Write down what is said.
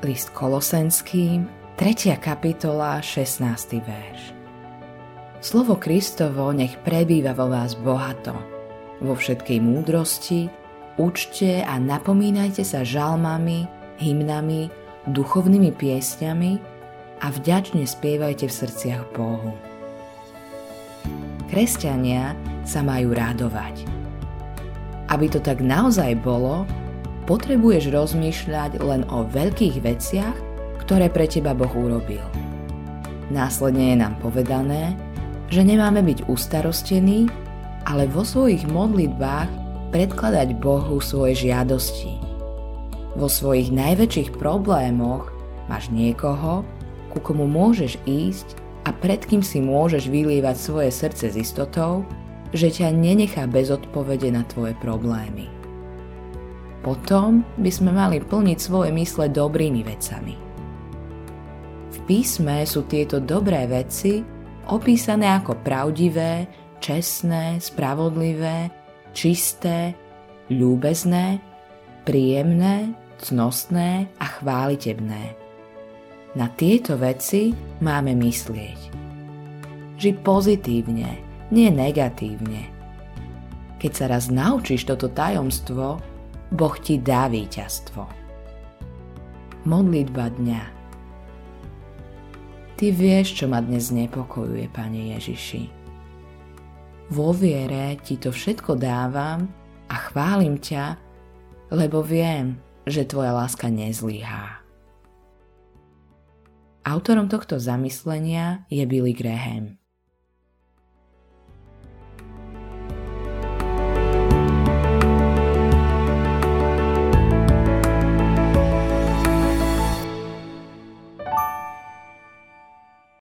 List Kolosenským, 3. kapitola, 16. verš. Slovo Kristovo nech prebýva vo vás bohato, vo všetkej múdrosti, učte a napomínajte sa žalmami, hymnami, duchovnými piesňami a vďačne spievajte v srdciach Bohu. Kresťania sa majú radovať. Aby to tak naozaj bolo, potrebuješ rozmýšľať len o veľkých veciach, ktoré pre teba Boh urobil. Následne je nám povedané, že nemáme byť ustarostení, ale vo svojich modlitbách predkladať Bohu svoje žiadosti. Vo svojich najväčších problémoch máš niekoho, ku komu môžeš ísť a pred kým si môžeš vylievať svoje srdce s istotou, že ťa nenechá bez odpovede na tvoje problémy. Potom by sme mali plniť svoje mysle dobrými vecami. V písme sú tieto dobré veci opísané ako pravdivé, čestné, spravodlivé, čisté, ľúbezné, príjemné, cnostné a chválitebné. Na tieto veci máme myslieť. Ži pozitívne, nie negatívne. Keď sa raz naučíš toto tajomstvo, Boh ti dá víťazstvo. Modlitba dňa. Ty vieš, čo ma dnes znepokojuje, Pane Ježiši. Vo viere ti to všetko dávam a chválim ťa, lebo viem, že tvoja láska nezlyhá. Autorom tohto zamyslenia je Billy Graham.